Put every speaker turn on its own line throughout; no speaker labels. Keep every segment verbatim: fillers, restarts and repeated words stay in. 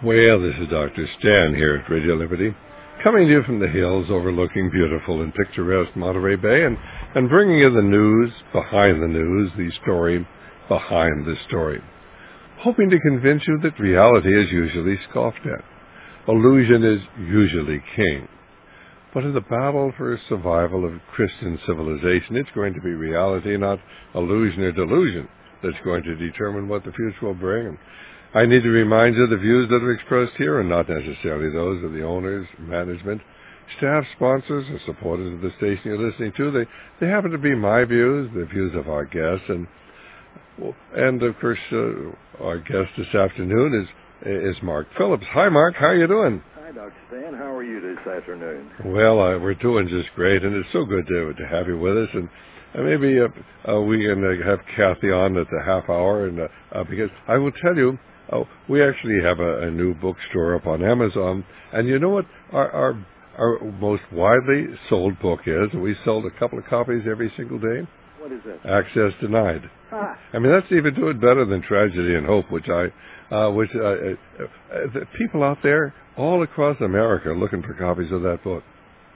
Well, this is Doctor Stan here at Radio Liberty, coming to you from the hills overlooking beautiful and picturesque Monterey Bay, and, and bringing you the news behind the news, the story behind the story, hoping to convince you that reality is usually scoffed at. Illusion is usually king. But in the battle for survival of Christian civilization, it's going to be reality, not illusion or delusion, that's going to determine what the future will bring. I need to remind you the views that are expressed here are not necessarily those of the owners, management, staff, sponsors, or supporters of the station you're listening to. They they happen to be my views, the views of our guests, and and of course uh, our guest this afternoon is is Mark Phillips. Hi, Mark. How are you doing?
Hi, Doctor Stan. How are you this afternoon?
Well, uh, we're doing just great, and it's so good to to have you with us. And uh, maybe uh, uh, we can uh, have Kathy on at the half hour, and uh, uh, because I will tell you. Oh, we actually have a, a new bookstore up on Amazon, and you know what our, our our most widely sold book is? We sold a couple of copies every single day.
What is that?
Access Denied.
Ah.
I mean, that's even doing better than Tragedy and Hope, which I, uh, which uh, uh, the people out there all across America are looking for copies of that book.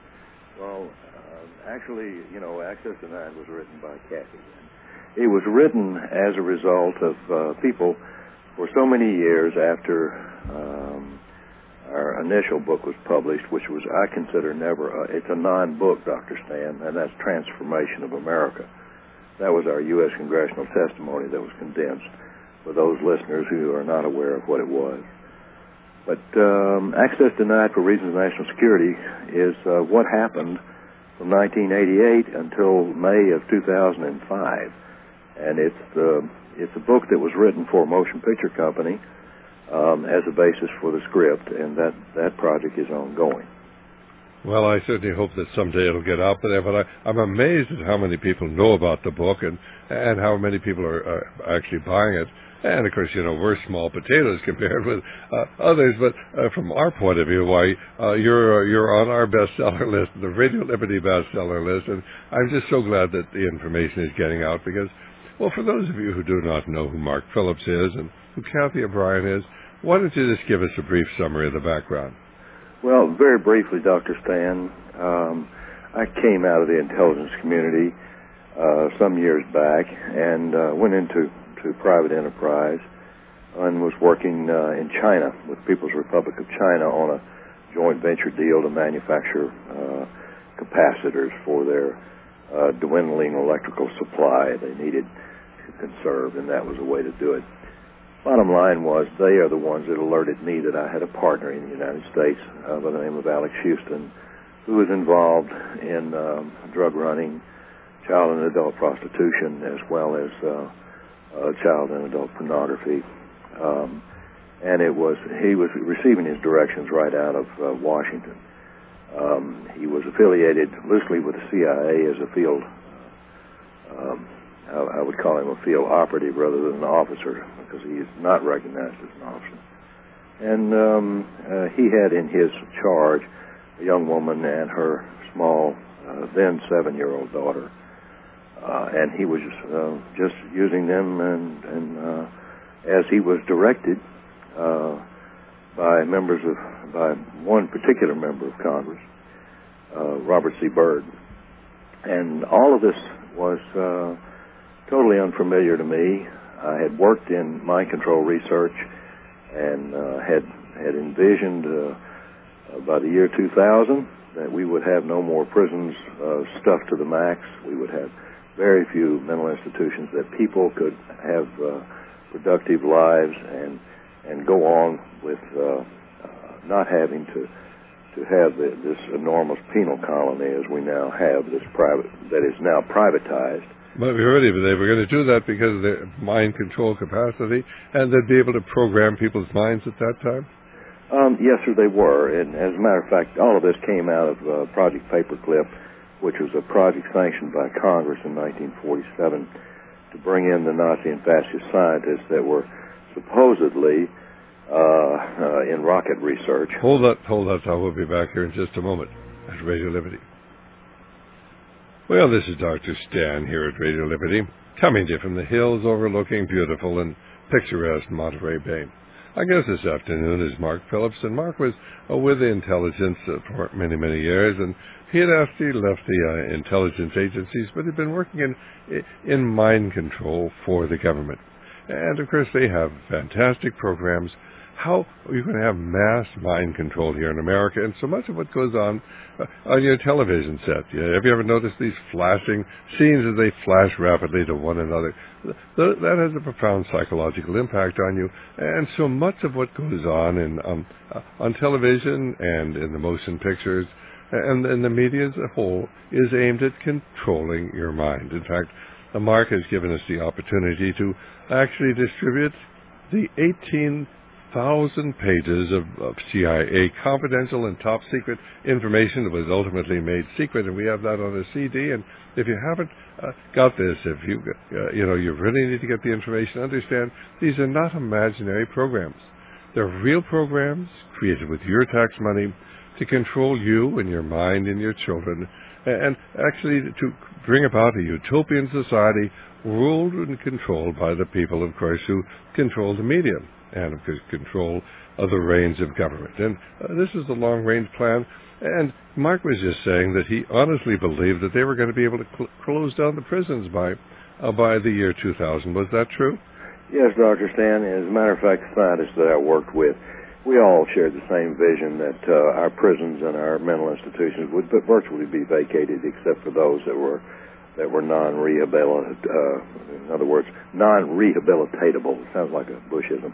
Well, uh, actually, you know, Access Denied was written by Kathy. It was written as a result of uh, people. For so many years after um, our initial book was published, which was, I consider, never, a, it's a non-book, Doctor Stan, and that's Transformation of America. That was our U S congressional testimony that was condensed for those listeners who are not aware of what it was. But um, Access Denied for Reasons of National Security is uh, what happened from nineteen eighty-eight until May of two thousand five. And it's the... Uh, It's a book that was written for a motion picture company um, as a basis for the script, and that, that project is ongoing.
Well, I certainly hope that someday it'll get out there, but I, I'm amazed at how many people know about the book and, and how many people are uh, actually buying it. And, of course, you know, we're small potatoes compared with uh, others, but uh, from our point of view, why, uh, you're, uh, you're on our bestseller list, the Radio Liberty bestseller list, and I'm just so glad that the information is getting out because, well, for those of you who do not know who Mark Phillips is and who Kathy O'Brien is, why don't you just give us a brief summary of the background?
Well, very briefly, Doctor Stan, um, I came out of the intelligence community uh, some years back and uh, went into to private enterprise and was working uh, in China with People's Republic of China on a joint venture deal to manufacture uh, capacitors for their uh, dwindling electrical supply they needed conserve, and that was a way to do it. Bottom line was they are the ones that alerted me that I had a partner in the United States uh, by the name of Alex Houston, who was involved in um, drug running, child and adult prostitution, as well as uh, uh, child and adult pornography. Um, and it was he was receiving his directions right out of uh, Washington. Um, he was affiliated loosely with the C I A as a field um, I would call him a field operative rather than an officer because he is not recognized as an officer. And um, uh, he had in his charge a young woman and her small, uh, then seven-year-old daughter. Uh, and he was uh, just using them and, and uh, as he was directed uh, by members of, by one particular member of Congress, uh, Robert C. Byrd. And all of this was uh, totally unfamiliar to me. I had worked in mind control research and uh, had had envisioned uh, by the year two thousand that we would have no more prisons uh, stuffed to the max. We would have very few mental institutions, that people could have uh, productive lives and and go on with uh, uh, not having to to have the, this enormous penal colony as we now have, this private that is now privatized.
But we already they were going to do that because of their mind control capacity, and they'd be able to program people's minds at that time?
Um, yes, sir, they were. And as a matter of fact, all of this came out of uh, Project Paperclip, which was a project sanctioned by Congress in nineteen forty-seven to bring in the Nazi and fascist scientists that were supposedly uh, uh, in rocket research.
Hold that, hold that thought. We'll be back here in just a moment at Radio Liberty. Well, this is Doctor Stan here at Radio Liberty, coming to you from the hills overlooking beautiful and picturesque Monterey Bay. Our guest this afternoon is Mark Phillips, and Mark was uh, with the intelligence uh, for many, many years, and he had actually left the uh, intelligence agencies, but had been working in in mind control for the government. And, of course, they have fantastic programs. How are you going to have mass mind control here in America? And so much of what goes on uh, on your television set. Yeah, have you ever noticed these flashing scenes as they flash rapidly to one another? Th- that has a profound psychological impact on you. And so much of what goes on in um, uh, on television and in the motion pictures and, and the media as a whole is aimed at controlling your mind. In fact, uh, Mark has given us the opportunity to actually distribute the eighteen thousand pages of, of C I A confidential and top secret information that was ultimately made secret, and we have that on a C D. And if you haven't uh, got this, if you uh, you know you really need to get the information, understand these are not imaginary programs. They're real programs created with your tax money to control you and your mind and your children, and actually to bring about a utopian society ruled and controlled by the people, of course, who control the media and, of course, control other reins of government. And uh, this is the long-range plan. And Mark was just saying that he honestly believed that they were going to be able to cl- close down the prisons by uh, by the year two thousand. Was that true?
Yes, Doctor Stan. As a matter of fact, the scientists that I worked with, we all shared the same vision that uh, our prisons and our mental institutions would virtually be vacated, except for those that were that were non-rehabilitated. Uh, in other words, non-rehabilitatable. It sounds like a Bushism.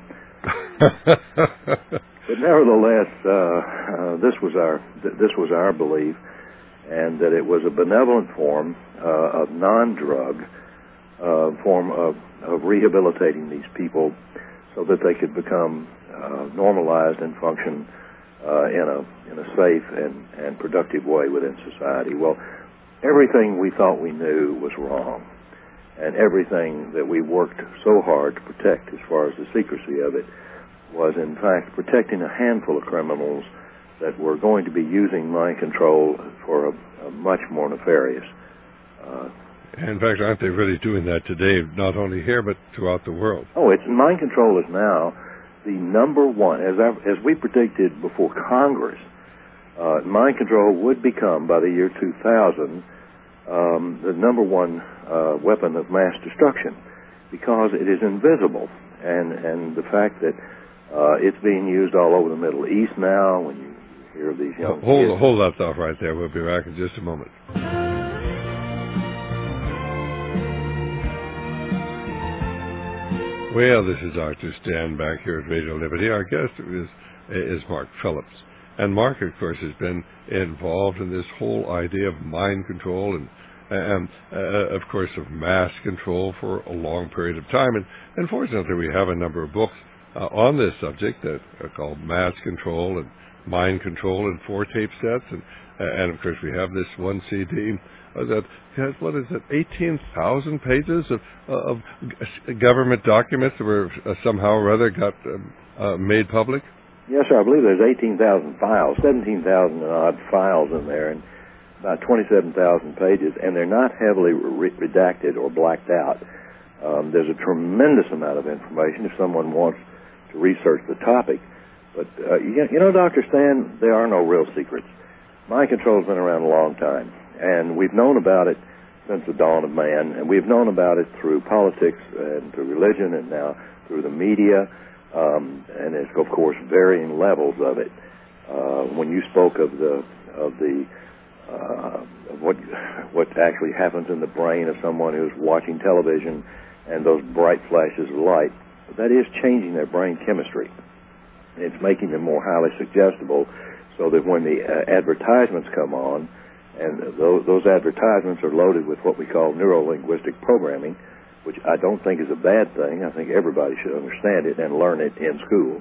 But nevertheless, uh, uh, this was our th- this was our belief, and that it was a benevolent form uh, of non-drug uh, form of, of rehabilitating these people, so that they could become uh, normalized and function uh, in a in a safe and, and productive way within society. Well, everything we thought we knew was wrong, and everything that we worked so hard to protect, as far as the secrecy of it, was in fact protecting a handful of criminals that were going to be using mind control for a, a much more nefarious. Uh,
in fact, aren't they really doing that today, not only here but throughout the world?
Oh, it's mind control is now the number one, as I, as we predicted before Congress. Uh, mind control would become, by the year two thousand, um, the number one uh, weapon of mass destruction, because it is invisible, and and the fact that uh, it's being used all over the Middle East now. When you hear of these young
hold
kids,
hold that thought right there. We'll be back in just a moment. Well, this is Doctor Stan back here at Radio Liberty. Our guest is is Mark Phillips. And Mark, of course, has been involved in this whole idea of mind control and, and uh, of course, of mass control for a long period of time. And unfortunately, we have a number of books uh, on this subject that are called Mass Control and Mind Control in four tape sets. And, uh, and of course, we have this one C D uh, that has, what is it, eighteen thousand pages of, uh, of government documents that were uh, somehow or other got um, uh, made public.
Yes, sir. I believe there's eighteen thousand files, seventeen thousand and odd files in there, and about twenty-seven thousand pages, and they're not heavily re- redacted or blacked out. Um, there's a tremendous amount of information if someone wants to research the topic. But, uh, you, you know, Doctor Stan, there are no real secrets. Mind control has been around a long time, and we've known about it since the dawn of man, and we've known about it through politics and through religion and now through the media. Um, and it's, of course, varying levels of it. Uh, when you spoke of the of the uh, of what what actually happens in the brain of someone who's watching television and those bright flashes of light, that is changing their brain chemistry. It's making them more highly suggestible, so that when the uh, advertisements come on, and those, those advertisements are loaded with what we call neuro-linguistic programming, which I don't think is a bad thing. I think everybody should understand it and learn it in school.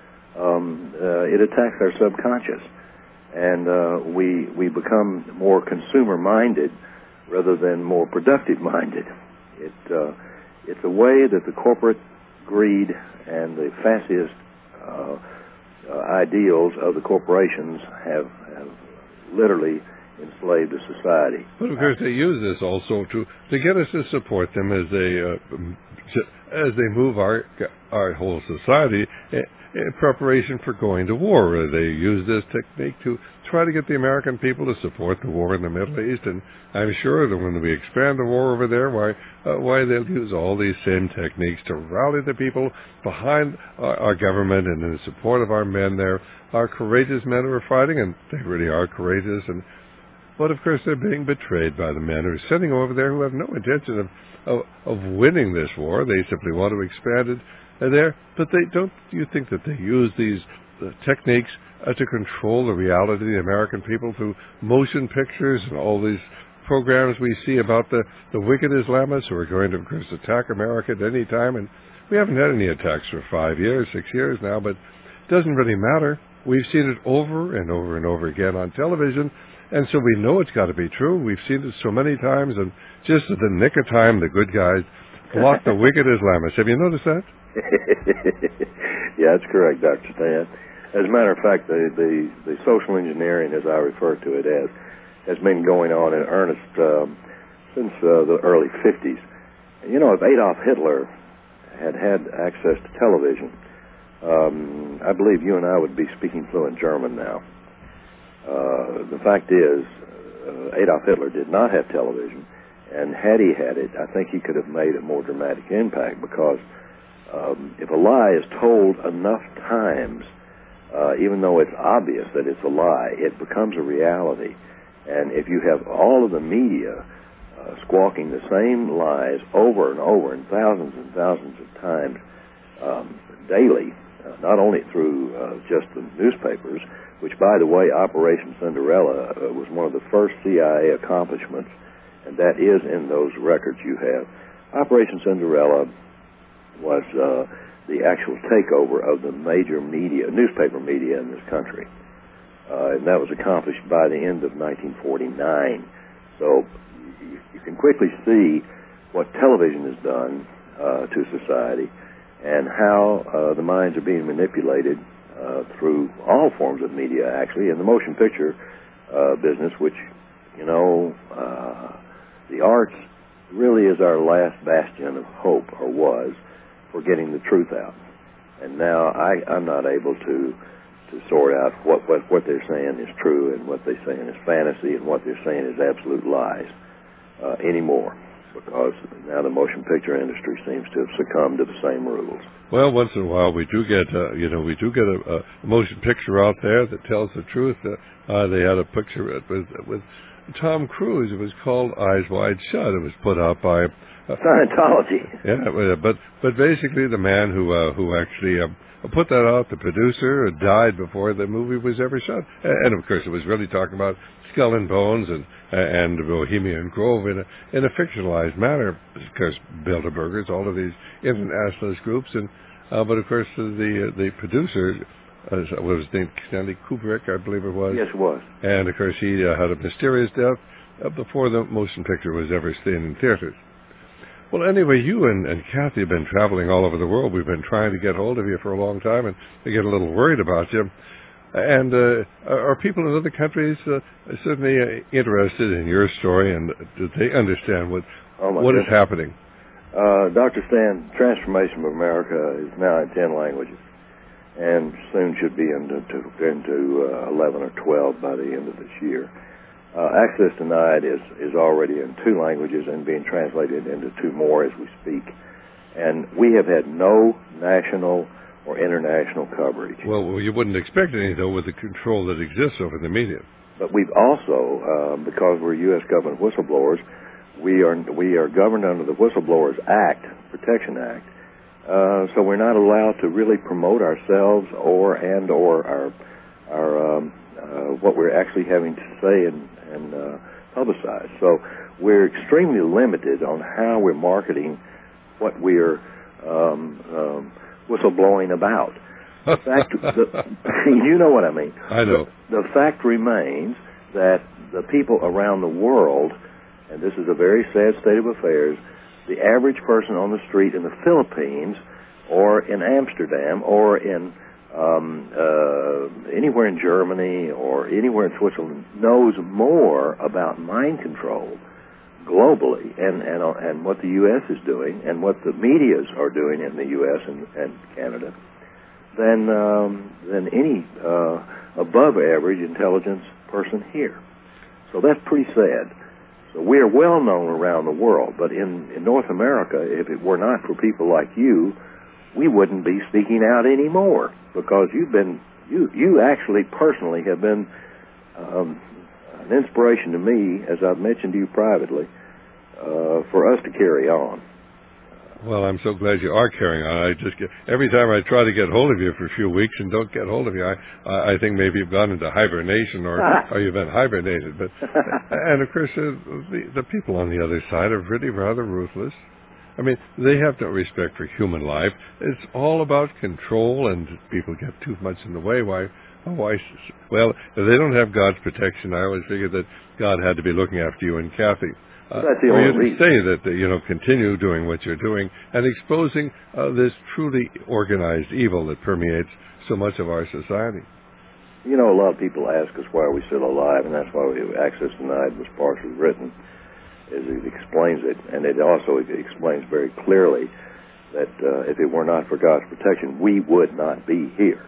Um, uh, it attacks our subconscious, and uh, we we become more consumer-minded rather than more productive-minded. It uh, it's a way that the corporate greed and the fascist uh, uh, ideals of the corporations have, have literally enslaved a society.
But of course, they use this also to, to get us to support them as they uh, as they move our our whole society in preparation for going to war. They use this technique to try to get the American people to support the war in the Middle East, and I'm sure that when we expand the war over there, why, uh, why they'll use all these same techniques to rally the people behind our, our government and in support of our men there, our courageous men who are fighting, and they really are courageous. And but of course, they're being betrayed by the men who are sitting over there who have no intention of of, of winning this war. They simply want to expand it uh, there. But they don't. You think that they use these uh, techniques uh, to control the reality of the American people through motion pictures and all these programs we see about the the wicked Islamists who are going to, of course, attack America at any time? And we haven't had any attacks for five years, six years now. But it doesn't really matter. We've seen it over and over and over again on television. And so we know it's got to be true. We've seen it so many times, and just at the nick of time, the good guys block the wicked Islamists. Have you noticed that?
Yeah, that's correct, Doctor Stan. As a matter of fact, the, the, the social engineering, as I refer to it as, has been going on in earnest um, since uh, the early fifties. You know, if Adolf Hitler had had access to television, um, I believe you and I would be speaking fluent German now. Uh, the fact is, uh, Adolf Hitler did not have television, and had he had it, I think he could have made a more dramatic impact, because um, if a lie is told enough times, uh, even though it's obvious that it's a lie, it becomes a reality. And if you have all of the media uh, squawking the same lies over and over and thousands and thousands of times um, daily, uh, not only through uh, just the newspapers, which, by the way, Operation Cinderella uh, was one of the first C I A accomplishments, and that is in those records you have. Operation Cinderella was uh, the actual takeover of the major media, newspaper media in this country, uh, and that was accomplished by the end of nineteen forty-nine. So you, you can quickly see what television has done uh, to society, and how uh, the minds are being manipulated Uh, through all forms of media, actually, in the motion picture uh, business, which, you know, uh, the arts really is our last bastion of hope, or was, for getting the truth out. And now I, I'm not able to to sort out what, what, what they're saying is true and what they're saying is fantasy and what they're saying is absolute lies uh, anymore, because now the motion picture industry seems to have succumbed to the same rules.
Well, once in a while we do get, uh, you know, we do get a, a motion picture out there that tells the truth. Uh, uh, they had a picture with with Tom Cruise. It was called Eyes Wide Shut. It was put out by uh,
Scientology.
Yeah, but but basically the man who uh, who actually uh, put that out, the producer, died before the movie was ever shot. And of course, it was really talking about Skull and Bones and and Bohemian Grove in a in a fictionalized manner. Of course, Bilderbergers, all of these internationalist groups, and uh, but of course the the producer uh, what was his name, Stanley Kubrick, I believe it was.
Yes, it was.
And of course, he uh, had a mysterious death uh, before the motion picture was ever seen in theaters. Well, anyway, you and, and Kathy have been traveling all over the world. We've been trying to get hold of you for a long time, and we get a little worried about you. And uh, are people in other countries uh, certainly uh, interested in your story, and do they understand what
oh
what
goodness.
is happening?
Uh, Doctor Stan, Transformation of America is now in ten languages, and soon should be into to, into uh, eleven or twelve by the end of this year. Uh, Access Denied is, is already in two languages and being translated into two more as we speak. And we have had no national or international coverage.
Well, well you wouldn't expect any, though, with the control that exists over the media.
But we've also, uh, because we're U S government whistleblowers, we are we are governed under the Whistleblowers Act, Protection Act, uh, so we're not allowed to really promote ourselves or and or our our um, uh, what we're actually having to say and and uh, publicize. So we're extremely limited on how we're marketing what we're um, um, whistleblowing about. The fact, the, you know what I mean.
I know.
The, the fact remains that the people around the world, and this is a very sad state of affairs, the average person on the street in the Philippines or in Amsterdam or in Um, uh, anywhere in Germany or anywhere in Switzerland knows more about mind control globally and, and, and what the U S is doing and what the medias are doing in the U S and, and Canada than um, than any uh, above average intelligence person here. So that's pretty sad. So we are well known around the world, but in, in North America, if it were not for people like you, we wouldn't be speaking out anymore, because you've been you you actually personally have been um, an inspiration to me, as I've mentioned to you privately, uh, for us to carry on.
Well, I'm so glad you are carrying on. I just get, every time I try to get hold of you for a few weeks and don't get hold of you, I I think maybe you've gone into hibernation or or you've been hibernated. But and of course, uh, the the people on the other side are really rather ruthless. I mean, they have no respect for human life. It's all about control, and people get too much in the way. Why? Why? Well, if they don't have God's protection, I always figured that God had to be looking after you and Kathy. Uh,
That's the
for
only
you to
reason.
say that, uh, you know, continue doing what you're doing and exposing uh, this truly organized evil that permeates so much of our society.
You know, a lot of people ask us why are we still alive, and that's why we, Access Denied was partially written, is it explains it, and it also explains very clearly that uh, if it were not for God's protection, we would not be here.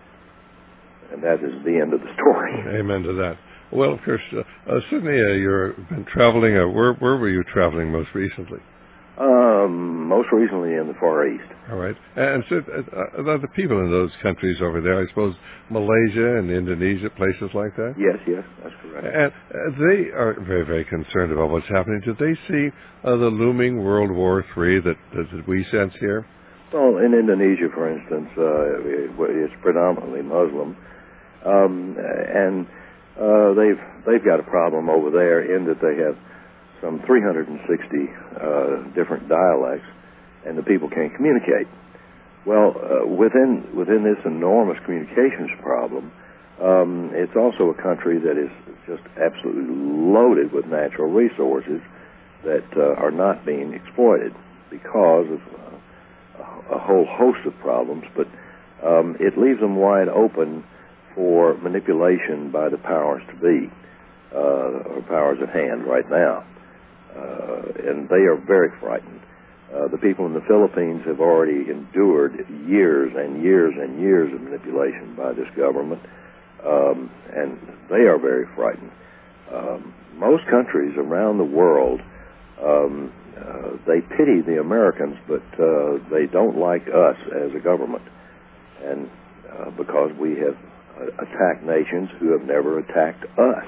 And that is the end of the story.
Amen to that. Well, of course, uh, uh, Sydney, uh, you've been traveling. Uh, where, where were you traveling most recently?
Um, most recently in the Far East.
All right. And so, uh, uh, the people in those countries over there, I suppose Malaysia and Indonesia, places like that?
Yes, yes, that's correct.
And uh, they are very, very concerned about what's happening. Do they see uh, the looming World War Three that, that we sense here?
Well, in Indonesia, for instance, uh, it's predominantly Muslim, um, and uh, they've they've got a problem over there in that they have some three hundred sixty uh, different dialects, and the people can't communicate. Well, uh, within within this enormous communications problem, um, it's also a country that is just absolutely loaded with natural resources that uh, are not being exploited because of uh, a whole host of problems. But um, it leaves them wide open for manipulation by the powers to be, uh, or powers at hand right now. Uh, and they are very frightened. Uh, the people in the Philippines have already endured years and years and years of manipulation by this government, um, and they are very frightened. Um, most countries around the world, um, uh, they pity the Americans, but uh, they don't like us as a government, and uh, because we have attacked nations who have never attacked us.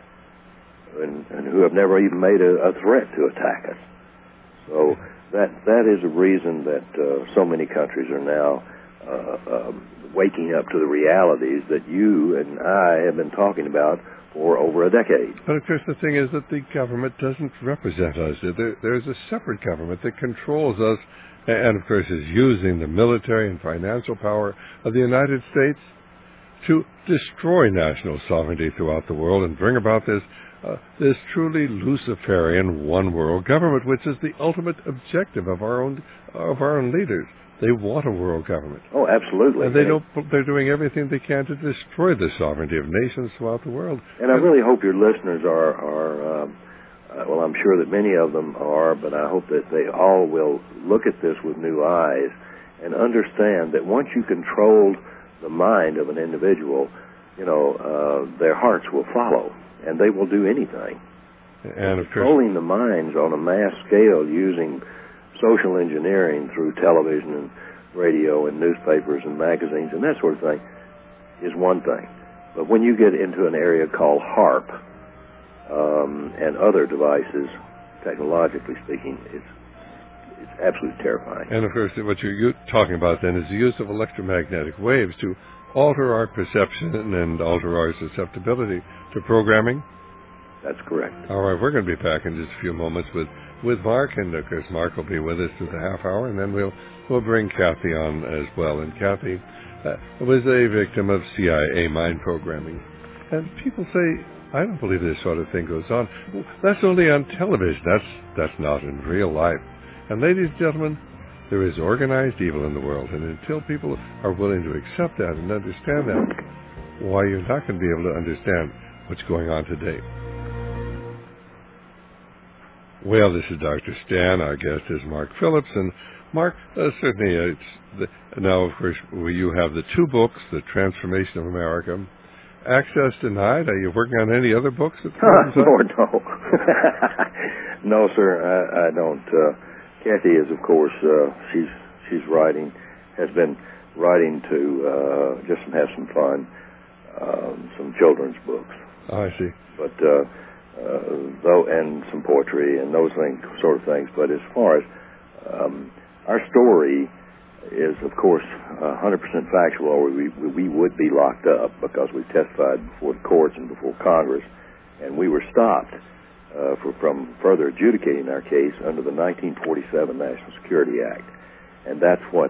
And, and who have never even made a, a threat to attack us. So that that is a reason that uh, so many countries are now uh, um, waking up to the realities that you and I have been talking about for over a decade.
But of course, the thing is that the government doesn't represent us. There, there's a separate government that controls us, and of course is using the military and financial power of the United States to destroy national sovereignty throughout the world and bring about this Uh, this truly Luciferian one-world government, which is the ultimate objective of our own of our own leaders. They want a world government.
Oh, absolutely.
And they don't. They're doing everything they can to destroy the sovereignty of nations throughout the world.
And I really hope your listeners are are um, uh, well. I'm sure that many of them are, but I hope that they all will look at this with new eyes and understand that once you control the mind of an individual, you know, uh, their hearts will follow. And they will do anything.
And of course,
controlling the minds on a mass scale using social engineering through television and radio and newspapers and magazines and that sort of thing is one thing. But when you get into an area called HAARP um, and other devices, technologically speaking, it's it's absolutely terrifying.
And of course, what you're talking about then is the use of electromagnetic waves to alter our perception and alter our susceptibility to programming?
That's correct.
All right, we're going to be back in just a few moments with, with Mark, and of course Mark will be with us through the half hour, and then we'll we'll bring Kathy on as well. And Kathy uh, was a victim of C I A mind programming. And people say, I don't believe this sort of thing goes on. Well, that's only on television. That's that's not in real life. And ladies and gentlemen, there is organized evil in the world, and until people are willing to accept that and understand that, why, you're not going to be able to understand what's going on today. Well, this is Doctor Stan. Our guest is Mark Phillips. And Mark, uh, certainly, uh, it's the, now, of course, you have the two books, The Transformation of America, Access Denied. Are you working on any other books at the present time?
Lord, no. No, sir, I, I don't. Uh, Kathy is, of course, uh, she's she's writing, has been writing to uh, just have some fun, um, some children's books.
Oh, I see.
But uh, uh, though, and some poetry and those things, sort of things. But as far as um, our story is, of course, one hundred percent factual, or we, we would be locked up because we testified before the courts and before Congress, and we were stopped uh, for, from further adjudicating our case under the nineteen forty-seven National Security Act. And that's what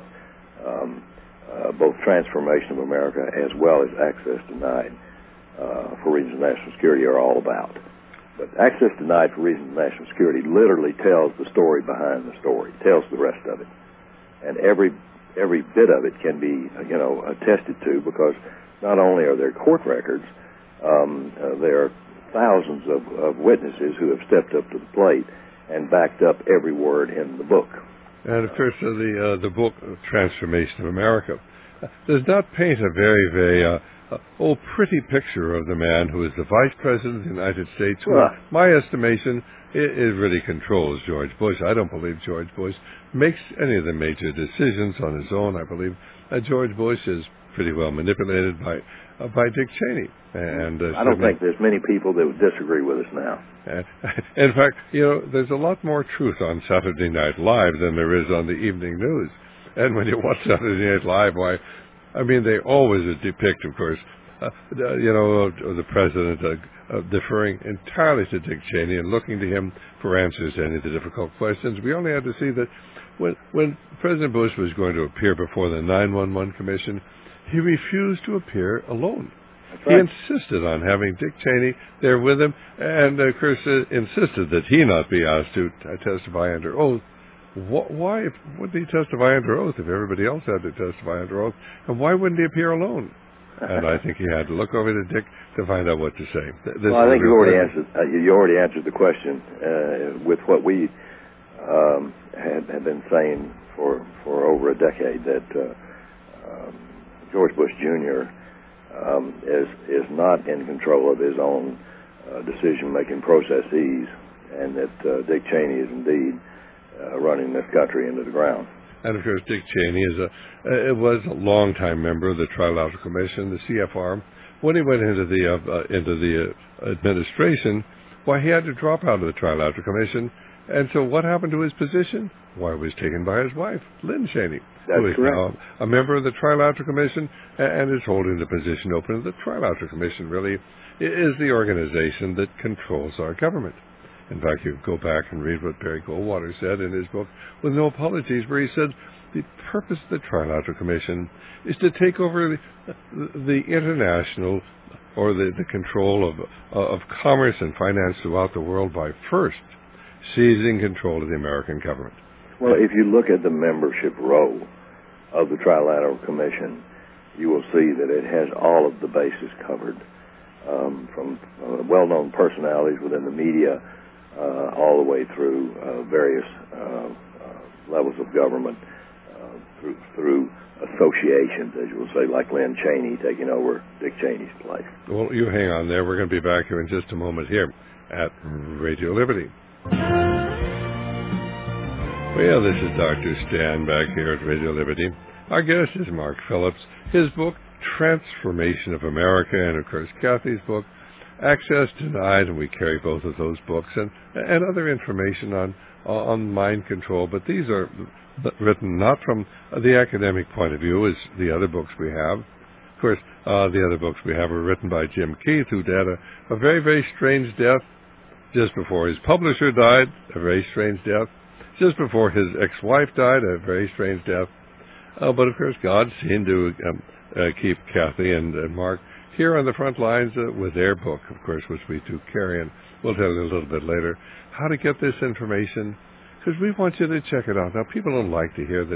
um, uh, both Transformation of America as well as Access Denied uh, for reasons of national security are all about. But Access Denied for reasons of national security literally tells the story behind the story, tells the rest of it. And every every bit of it can be, you know, attested to, because not only are there court records, um, uh, there are thousands of, of witnesses who have stepped up to the plate and backed up every word in the book.
And of course, uh, the uh, the book Transformation of America uh, does not paint a very very uh, uh, oh pretty picture of the man who is the Vice President of the United States, who,
Well,
in my estimation, it, it really controls George Bush. I don't believe George Bush makes any of the major decisions on his own. I believe uh, George Bush is pretty well manipulated by uh, by Dick Cheney. And uh,
I don't think there's many people that would disagree with us now.
Uh, in fact, you know, there's a lot more truth on Saturday Night Live than there is on the evening news. And when you watch Saturday Night Live, why, I mean, they always depict, of course, uh, you know, the president uh, uh, deferring entirely to Dick Cheney and looking to him for answers to any of the difficult questions. We only had to see that when, when President Bush was going to appear before the nine one one Commission, he refused to appear alone.
That's right.
He insisted on having Dick Cheney there with him, and of course uh, insisted that he not be asked to t- testify under oath. Wh- why if, wouldn't he testify under oath if everybody else had to testify under oath? And why wouldn't he appear alone? And I think he had to look over to Dick to find out what to say. This
well, I think you already answered. Uh, you already answered the question uh, with what we um, had, had been saying for for over a decade, that uh, um, George Bush Junior Um, is is not in control of his own uh, decision-making processes, and that uh, Dick Cheney is indeed uh, running this country into the ground.
And of course, Dick Cheney is a uh, was a longtime member of the Trilateral Commission, the C F R. When he went into the uh, uh, into the uh, administration, why he had to drop out of the Trilateral Commission. And so, what happened to his position? Why, it was taken by his wife, Lynn Cheney,
That's
who is
correct.
now a member of the Trilateral Commission and is holding the position open. The Trilateral Commission really is the organization that controls our government. In fact, you go back and read what Barry Goldwater said in his book, With No Apologies, where he said the purpose of the Trilateral Commission is to take over the, the international or the, the control of, of commerce and finance throughout the world by first seizing control of the American government.
Well, if you look at the membership roll of the Trilateral Commission, you will see that it has all of the bases covered, um, from uh, well-known personalities within the media uh, all the way through uh, various uh, uh, levels of government, uh, through, through associations, as you will say, like Lynn Cheney taking over Dick Cheney's place.
Well, you hang on there. We're going to be back here in just a moment here at Radio Liberty. Well, this is Doctor Stan back here at Radio Liberty. Our guest is Mark Phillips. His book, Transformation of America, and of course Kathy's book, Access Denied, and we carry both of those books, and, and other information on on mind control. But these are written not from the academic point of view as the other books we have. Of course, uh, the other books we have were written by Jim Keith, who had a, a very, very strange death just before his publisher died, a very strange death. Just before his ex-wife died, a very strange death. Uh, but of course, God seemed to um, uh, keep Kathy and, and Mark here on the front lines uh, with their book, of course, which we do carry, and we'll tell you a little bit later how to get this information, because we want you to check it out. Now, people don't like to hear that,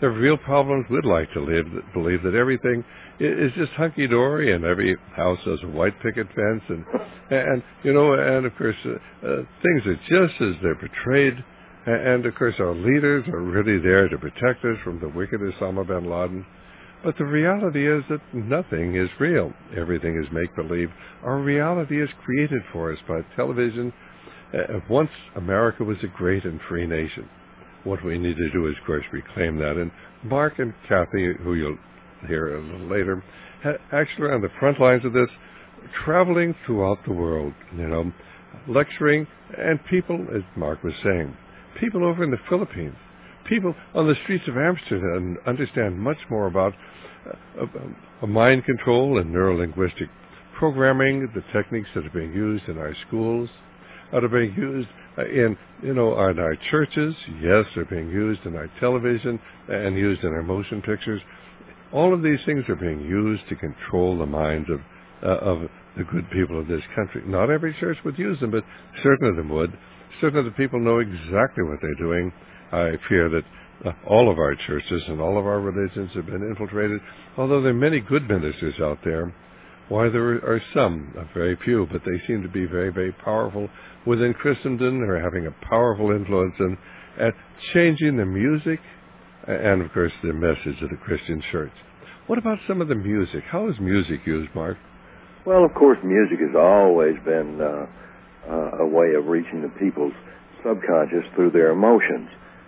the real problems. We'd like to live, believe that everything is just hunky-dory and every house has a white picket fence and, and you know, and of course, uh, uh, things are just as they're portrayed. And of course, our leaders are really there to protect us from the wicked Osama bin Laden. But the reality is that nothing is real. Everything is make-believe. Our reality is created for us by television. Uh, once America was a great and free nation. What we need to do is, of course, reclaim that. And Mark and Kathy, who you'll hear a little later, actually are on the front lines of this, traveling throughout the world, you know, lecturing, and people, as Mark was saying, people over in the Philippines, people on the streets of Amsterdam understand much more about uh, uh, mind control and neurolinguistic programming, the techniques that are being used in our schools, that are being used in, you know, in our churches. Yes, they're being used in our television and used in our motion pictures. All of these things are being used to control the minds of uh, of the good people of this country. Not every church would use them, but certain of them would. Certain of the people know exactly what they're doing. I fear that uh, all of our churches and all of our religions have been infiltrated. Although there are many good ministers out there, why, there are some, uh, very few, but they seem to be very, very powerful within Christendom. They're having a powerful influence in uh, changing the music and, of course, the message of the Christian church. What about some of the music? How is music used, Mark?
Well, of course, music has always been uh, uh, a way of reaching the people's subconscious through their emotions.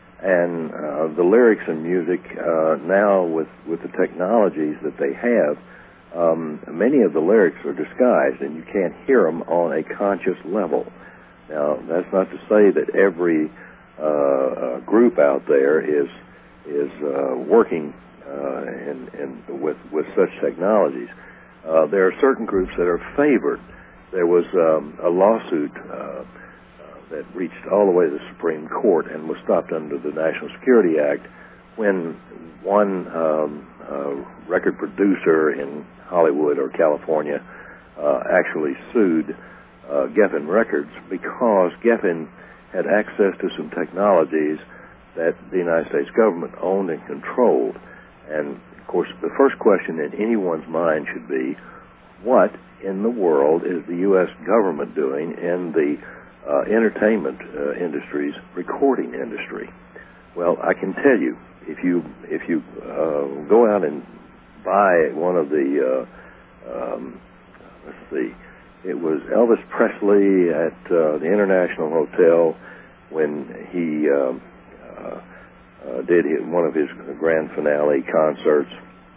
And uh, the lyrics in music uh, now, with, with the technologies that they have, um, many of the lyrics are disguised, and you can't hear them on a conscious level. Now, that's not to say that every uh, uh, group out there is is uh, working uh, in, in, with with such technologies. Uh, there are certain groups that are favored. There was um, a lawsuit uh, uh, that reached all the way to the Supreme Court and was stopped under the National Security Act when one um, uh, record producer in Hollywood or California uh, actually sued uh, Geffen Records because Geffen had access to some technologies that the United States government owned and controlled. And, of course, the first question in anyone's mind should be, what in the world is the U S government doing in the uh, entertainment uh, industry's recording industry? Well, I can tell you, if you if you uh, go out and buy one of the, uh, um, let's see, it was Elvis Presley at uh, the International Hotel when he um, uh, uh, did his, one of his grand finale concerts.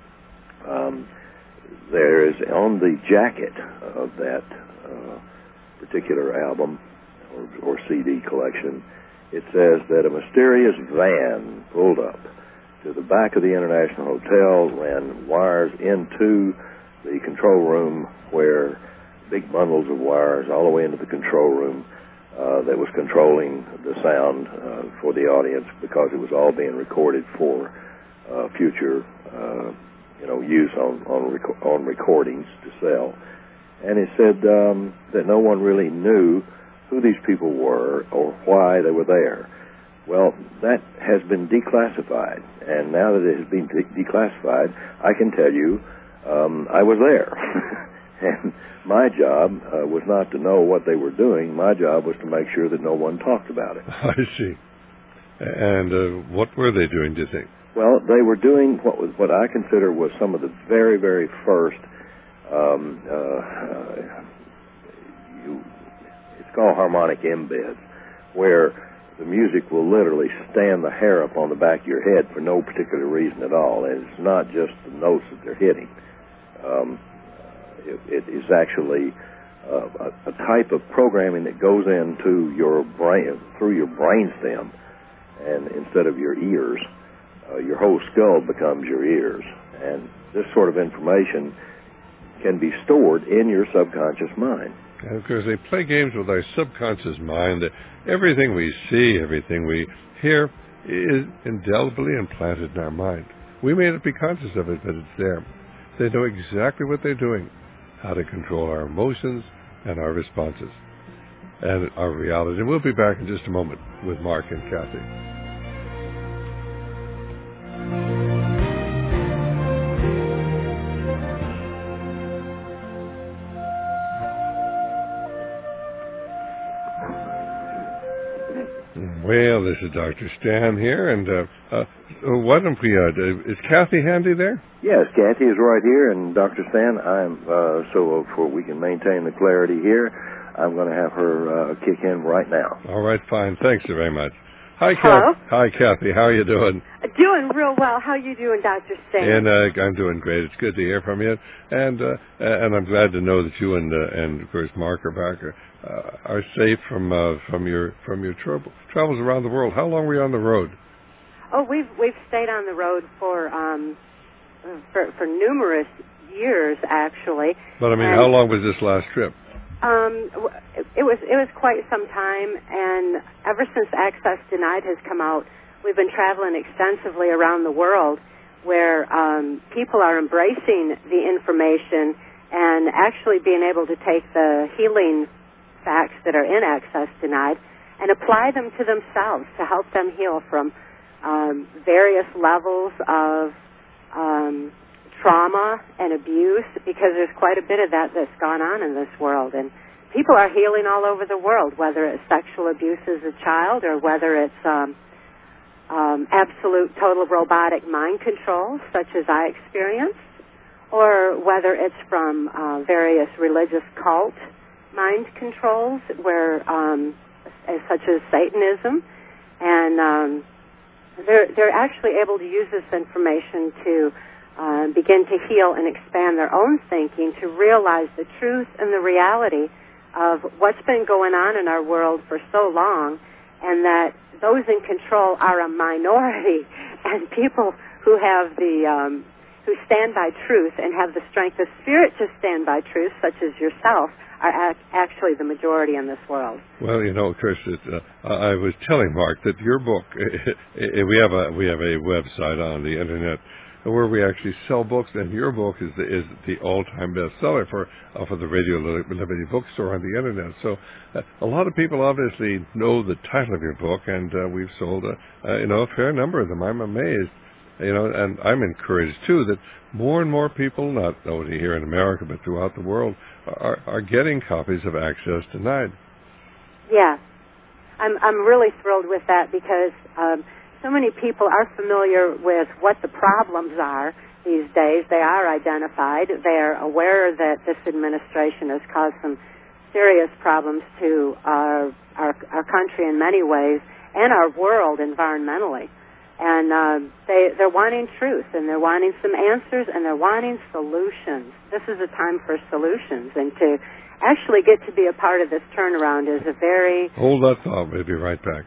Um, there is on the jacket of that uh, particular album or, or C D collection, it says that a mysterious van pulled up to the back of the International Hotel, ran wires into the control room where big bundles of wires all the way into the control room uh, that was controlling the sound uh, for the audience, because it was all being recorded for uh, future uh, you know, use on on, rec- on recordings to sell. And it said um, that no one really knew who these people were or why they were there. Well, that has been declassified, and now that it has been de- declassified, I can tell you um, I was there. And my job uh, was not to know what they were doing. My job was to make sure that no one talked about it.
I see. And uh, what were they doing, do you think?
Well, they were doing what was what I consider was some of the very, very first. Um, uh, uh, you, it's called harmonic embeds, where the music will literally stand the hair up on the back of your head for no particular reason at all. And it's not just the notes that they're hitting. Um, it, it is actually uh, a, a type of programming that goes into your brain, through your brainstem, and instead of your ears, uh, your whole skull becomes your ears. And this sort of information can be stored in your subconscious mind.
And of course, they play games with our subconscious mind. Everything we see, everything we hear is indelibly implanted in our mind. We may not be conscious of it, but it's there. They know exactly what they're doing, how to control our emotions and our responses and our reality. And we'll be back in just a moment with Mark and Kathy. Well, this is Doctor Stan here, and uh, uh, why don't we, uh, is Kathy handy there?
Yes, Kathy is right here, and Doctor Stan, I'm, uh, so for we can maintain the clarity here, I'm going to have her uh, kick in right now.
All right, fine. Thanks very much. Hi,
Hello?
Kathy. Hi, Kathy. How are you doing?
Doing real well. How you doing, Doctor Stan?
And uh, I'm doing great. It's good to hear from you, and uh, and I'm glad to know that you and uh, and of course Mark are back uh, are safe from uh, from your from your trouble, travels around the world. How long were you on the road?
Oh, we've we've stayed on the road for um for for numerous years actually.
But I mean,
and,
how long was this last trip?
Um, it was it was quite some time, and ever since Access Denied has come out, we've been traveling extensively around the world, where um, people are embracing the information and actually being able to take the healing facts that are in Access Denied and apply them to themselves to help them heal from um, various levels of um, trauma and abuse, because there's quite a bit of that that's gone on in this world. And people are healing all over the world, whether it's sexual abuse as a child or whether it's um, um, absolute total robotic mind control, such as I experienced, or whether it's from uh, various religious cult mind controls, where um, such as Satanism. And um, they're, they're actually able to use this information to Uh, begin to heal and expand their own thinking, to realize the truth and the reality of what's been going on in our world for so long, and that those in control are a minority, and people who have the um, who stand by truth and have the strength of spirit to stand by truth, such as yourself, are ac- actually the majority in this world.
Well, you know, Chris, it, uh, I was telling Mark that your book, we have a we have a website on the internet where we actually sell books, and your book is the, is the all-time bestseller for uh, for the Radio Liberty bookstore on the internet. So uh, a lot of people obviously know the title of your book, and uh, we've sold a, uh, you know a fair number of them. I'm amazed, you know, and I'm encouraged too that more and more people, not only here in America but throughout the world, are are getting copies of Access Denied.
Yeah, I'm I'm really thrilled with that, because Um, so many people are familiar with what the problems are these days. They are identified. They're aware that this administration has caused some serious problems to our, our, our country in many ways, and our world environmentally. And uh, they, they're wanting truth, and they're wanting some answers, and they're wanting solutions. This is a time for solutions, and to actually get to be a part of this turnaround is a very...
Hold that thought. We'll be right back.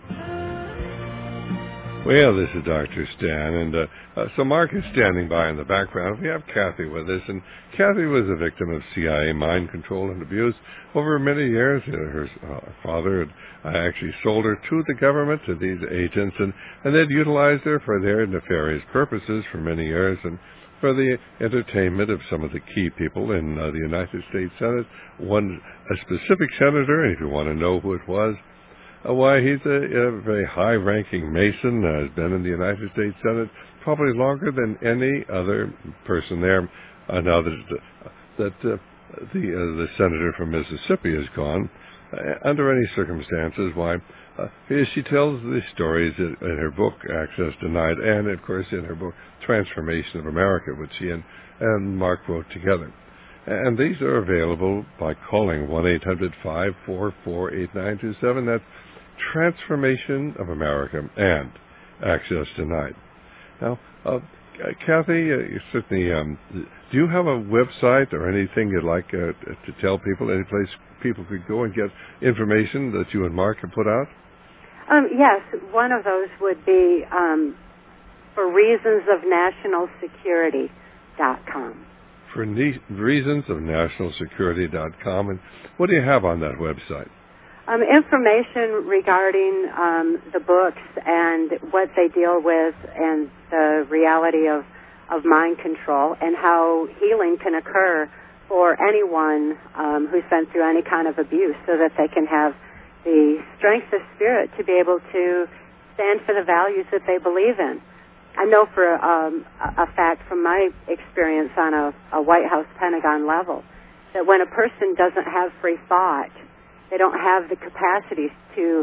Well, this is Doctor Stan, and uh, uh, so Mark is standing by in the background. We have Kathy with us, and Kathy was a victim of C I A mind control and abuse over many years. Uh, her uh, father had uh, actually sold her to the government, to these agents, and, and they'd utilized her for their nefarious purposes for many years, and for the entertainment of some of the key people in uh, the United States Senate. One, a specific senator, and if you want to know who it was, Uh, why, he's a, a very high-ranking Mason, uh, has been in the United States Senate probably longer than any other person there. Uh, now that uh, that uh, the uh, the senator from Mississippi is gone, uh, under any circumstances, why, uh, she tells the stories in, in her book, Access Denied, and, of course, in her book, Transformation of America, which she and, and Mark wrote together. And these are available by calling one eight hundred, five four four, eight nine two seven. That's Transformation of America and Access Denied. Now, uh, Kathy, uh, you certainly, um, do you have a website or anything you'd like uh, to tell people, any place people could go and get information that you and Mark have put out?
Um, yes, one of those would be um, for reasons of national security dot com.
For ne- reasons of national security dot com. And what do you have on that website?
Um, information regarding um, the books and what they deal with, and the reality of, of mind control, and how healing can occur for anyone um, who's been through any kind of abuse, so that they can have the strength of spirit to be able to stand for the values that they believe in. I know for um, a fact from my experience on a, a White House Pentagon level that when a person doesn't have free thought, they don't have the capacity to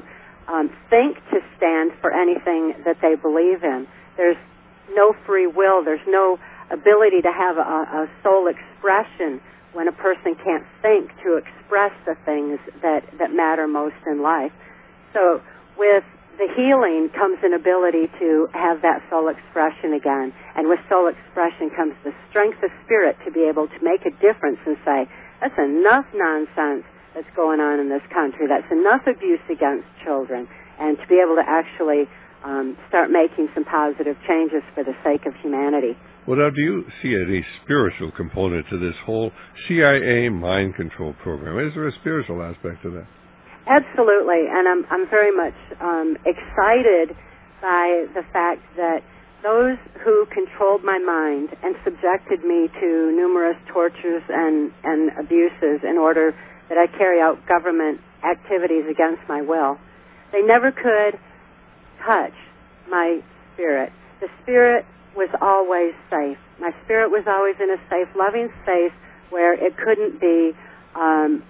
um, think to stand for anything that they believe in. There's no free will. There's no ability to have a, a soul expression when a person can't think to express the things that, that matter most in life. So with the healing comes an ability to have that soul expression again. And with soul expression comes the strength of spirit to be able to make a difference and say, that's enough nonsense that's going on in this country. That's enough abuse against children. And to be able to actually um, start making some positive changes for the sake of humanity.
Well, now, do you see any spiritual component to this whole C I A mind control program? Is there a spiritual aspect to that?
Absolutely, and I'm I'm very much um, excited by the fact that those who controlled my mind and subjected me to numerous tortures and, and abuses in order that I carry out government activities against my will, they never could touch my spirit. The spirit was always safe. My spirit was always in a safe, loving space where it couldn't be um,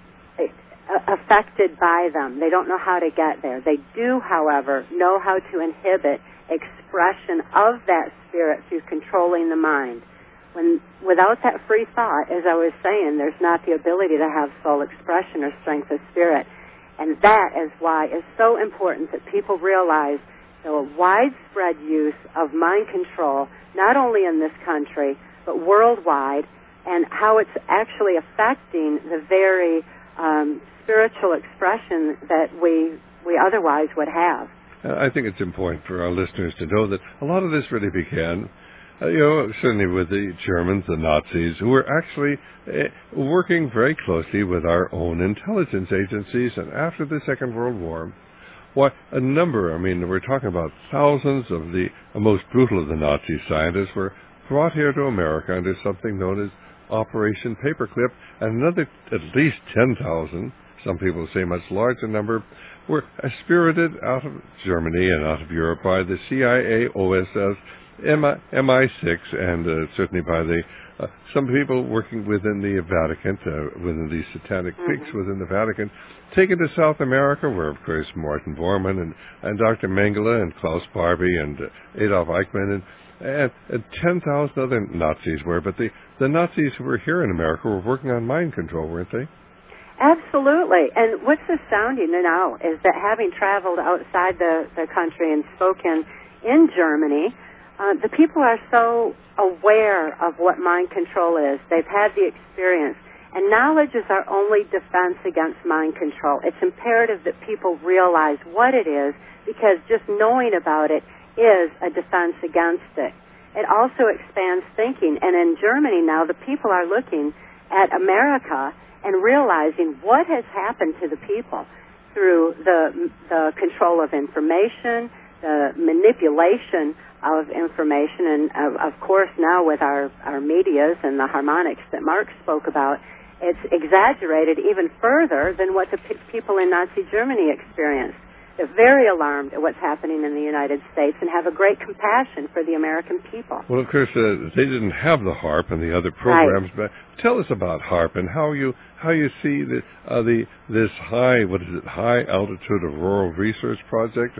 affected by them. They don't know how to get there. They do, however, know how to inhibit expression of that spirit through controlling the mind. When, without that free thought, as I was saying, there's not the ability to have soul expression or strength of spirit. And that is why it's so important that people realize the widespread use of mind control, not only in this country, but worldwide, and how it's actually affecting the very um, spiritual expression that we we otherwise would have.
Uh, I think it's important for our listeners to know that a lot of this really began, uh, you know, certainly with the Germans, the Nazis, who were actually uh, working very closely with our own intelligence agencies, and after the Second World War, What a number, I mean, we're talking about thousands of the most brutal of the Nazi scientists were brought here to America under something known as Operation Paperclip, and another at least ten thousand, some people say much larger number, were spirited out of Germany and out of Europe by the C I A, O S S, M I six, and uh, certainly by the uh, some people working within the Vatican, uh, within the satanic cliques mm-hmm. within the Vatican, taken to South America, where, of course, Martin Bormann and, and Doctor Mengele and Klaus Barbie and uh, Adolf Eichmann and, and, and ten thousand other Nazis were. But the, the Nazis who were here in America were working on mind control, weren't they?
Absolutely. And what's astounding now is that having traveled outside the, the country and spoken in Germany, uh, the people are so aware of what mind control is. They've had the experience. And knowledge is our only defense against mind control. It's imperative that people realize what it is, because just knowing about it is a defense against it. It also expands thinking. And in Germany now, the people are looking at America and realizing what has happened to the people through the, the control of information, the manipulation of information, and of, of course now with our, our medias and the harmonics that Mark spoke about, it's exaggerated even further than what the p- people in Nazi Germany experienced. They're very alarmed at what's happening in the United States and have a great compassion for the American people.
Well, of course, uh, they didn't have the HAARP and the other programs, right. But tell us about HAARP and how you how you see the uh, the this high what is it high altitude auroral research project.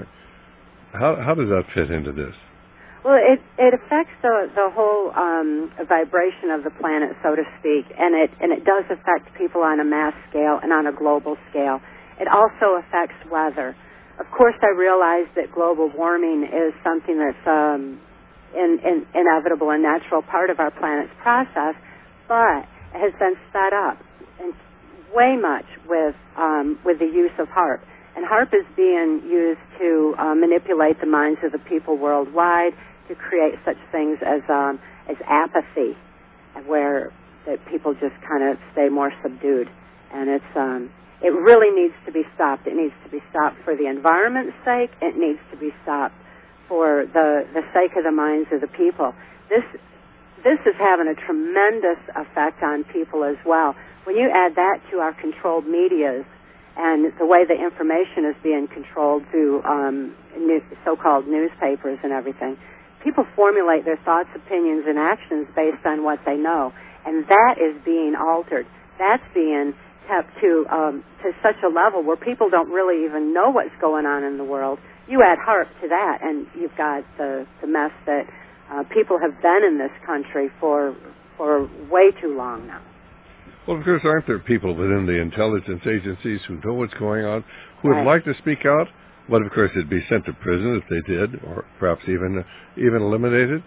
How how does that fit into this?
Well, it it affects the the whole um, vibration of the planet, so to speak, and it and it does affect people on a mass scale and on a global scale. It also affects weather. Of course, I realize that global warming is something that's um, in, in, inevitable and natural part of our planet's process, but it has been sped up and way much with um, with the use of HAARP. And HAARP is being used to uh, manipulate the minds of the people worldwide to create such things as um, as apathy, where that people just kind of stay more subdued. And it's um, it really needs to be stopped. It needs to be stopped for the environment's sake. It needs to be stopped for the the sake of the minds of the people. This this is having a tremendous effect on people as well. When you add that to our controlled medias and the way the information is being controlled through um, new, so-called newspapers and everything, people formulate their thoughts, opinions, and actions based on what they know, and that is being altered. That's being kept to um, to such a level where people don't really even know what's going on in the world. You add HAARP to that, and you've got the, the mess that uh, people have been in this country for for way too long now.
Well, of course, aren't there people within the intelligence agencies who know what's going on, who would
Right.
like to speak out, but of course it'd be sent to prison if they did, or perhaps even even eliminated?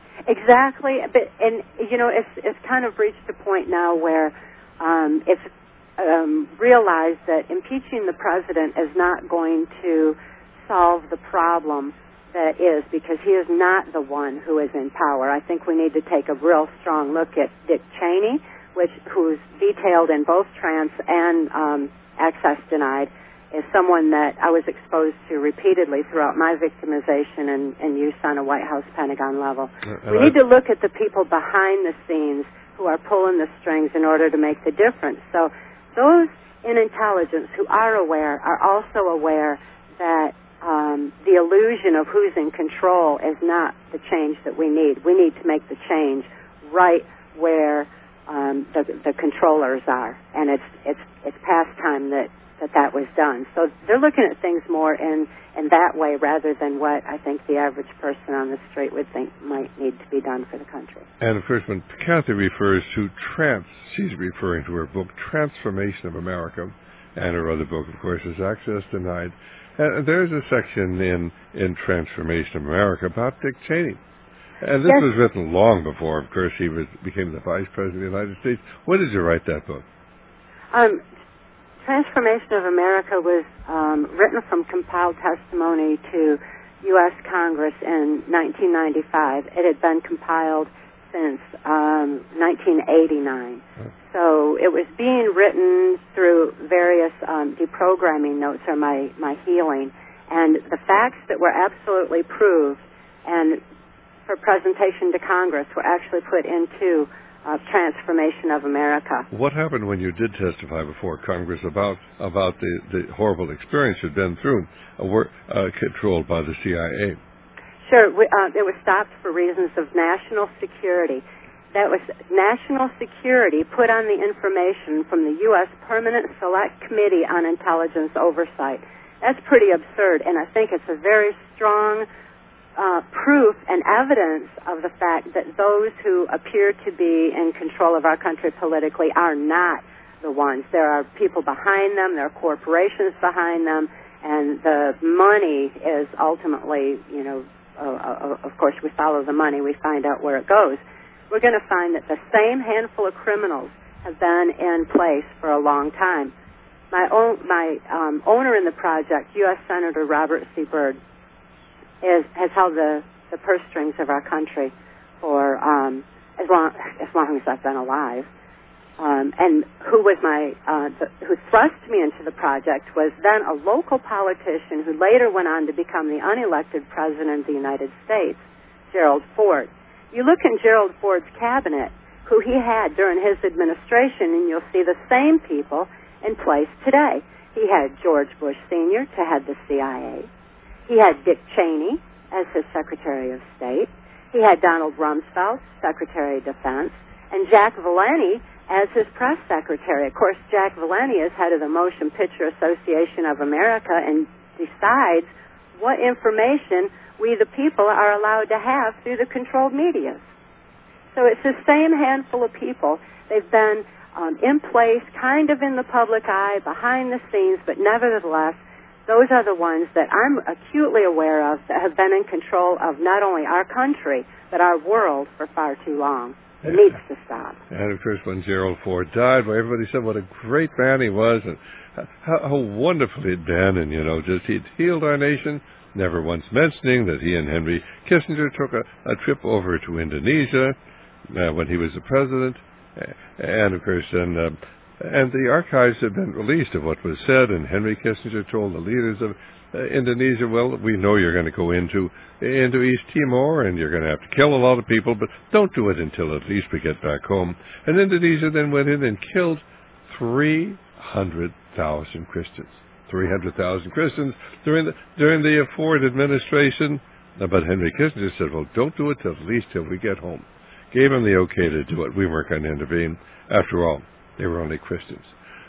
Exactly, but and you know, it's it's kind of reached a point now where um, it's um, realized that impeaching the president is not going to solve the problem that is, because he is not the one who is in power. I think we need to take a real strong look at Dick Cheney, which who's detailed in both trance and um, access denied, is someone that I was exposed to repeatedly throughout my victimization and, and use on a White House Pentagon level.
Uh,
we need to look at the people behind the scenes who are pulling the strings in order to make the difference. So those in intelligence who are aware are also aware that um, the illusion of who's in control is not the change that we need. We need to make the change right where um, the, the controllers are, and it's it's it's past time that that that was done. So they're looking at things more in, in that way rather than what I think the average person on the street would think might need to be done for the country.
And of course, when Kathy refers to trance, she's referring to her book, Transformation of America, and her other book, of course, is Access Denied. And there's a section in, in Transformation of America about Dick Cheney. And this
Yes.
was written long before, of course, he was, became the Vice President of the United States. When did you write that book?
Um, Transformation of America was um, written from compiled testimony to U S Congress in nineteen ninety-five. It had been compiled since um, nineteen eighty-nine.
Oh.
So it was being written through various um, deprogramming notes or my, my healing. And the facts that were absolutely proved and for presentation to Congress were actually put into Uh, Transformation of America.
What happened when you did testify before Congress about about the, the horrible experience you'd been through, uh, were, uh, controlled by the C I A?
Sure, we, uh, it was stopped for reasons of national security. That was national security put on the information from the U S Permanent Select Committee on Intelligence Oversight. That's pretty absurd, and I think it's a very strong Uh, proof and evidence of the fact that those who appear to be in control of our country politically are not the ones. There are people behind them, there are corporations behind them, and the money is ultimately, you know, uh, uh, of course we follow the money, we find out where it goes. We're going to find that the same handful of criminals have been in place for a long time. My, own, my um, owner in the project, U S Senator Robert C. Byrd, Is, has held the, the purse strings of our country for um, as long as long as I've been alive, um, and who was my uh, the, who thrust me into the project was then a local politician who later went on to become the unelected president of the United States, Gerald Ford. You look in Gerald Ford's cabinet, who he had during his administration, and you'll see the same people in place today. He had George Bush Senior to head the C I A. He had Dick Cheney as his Secretary of State. He had Donald Rumsfeld, Secretary of Defense, and Jack Valenti as his press secretary. Of course, Jack Valenti is head of the Motion Picture Association of America and decides what information we, the people, are allowed to have through the controlled media. So it's the same handful of people. They've been um, in place, kind of in the public eye, behind the scenes, but nevertheless, those are the ones that I'm acutely aware of that have been in control of not only our country, but our world for far too long. It
Yeah.
needs to stop.
And of course, when Gerald Ford died, well, everybody said what a great man he was, and how, how wonderful he'd been, and, you know, just he'd healed our nation, never once mentioning that he and Henry Kissinger took a, a trip over to Indonesia uh, when he was the president. And, of course, then... Uh, And the archives have been released of what was said, and Henry Kissinger told the leaders of uh, Indonesia, well, we know you're going to go into into East Timor, and you're going to have to kill a lot of people, but don't do it until at least we get back home. And Indonesia then went in and killed three hundred thousand Christians. three hundred thousand Christians during the, during the Ford administration. But Henry Kissinger said, well, don't do it till at least till we get home. Gave him the okay to do it. We weren't going to intervene. After all, they were only Christians.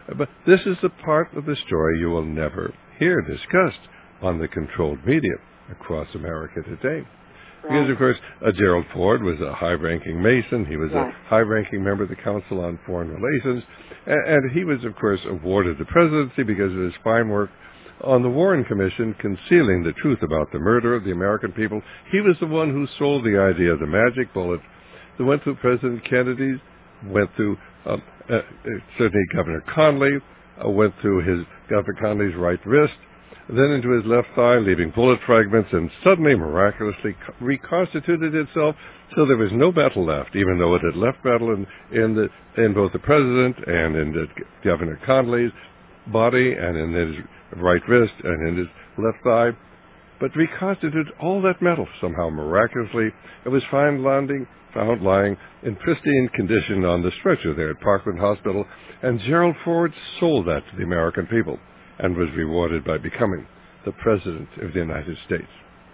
But this is the part of the story you will never hear discussed on the controlled media across America today.
Right.
Because, of course, uh, Gerald Ford was a high-ranking Mason. He was
yes.
a high-ranking member of the Council on Foreign Relations. And, and he was, of course, awarded the presidency because of his fine work on the Warren Commission concealing the truth about the murder of the American people. He was the one who sold the idea of the magic bullet that went through President Kennedy, went through uh, uh, certainly Governor Conley, uh, went through his Governor Conley's right wrist, then into his left thigh, leaving bullet fragments, and suddenly, miraculously, reconstituted itself so there was no metal left, even though it had left metal in, in, the, in both the President and in the Governor Conley's body and in his right wrist and in his left thigh. But reconstituted all that metal somehow miraculously. It was found landing, found lying in pristine condition on the stretcher there at Parkland Hospital, and Gerald Ford sold that to the American people and was rewarded by becoming the President of the United States.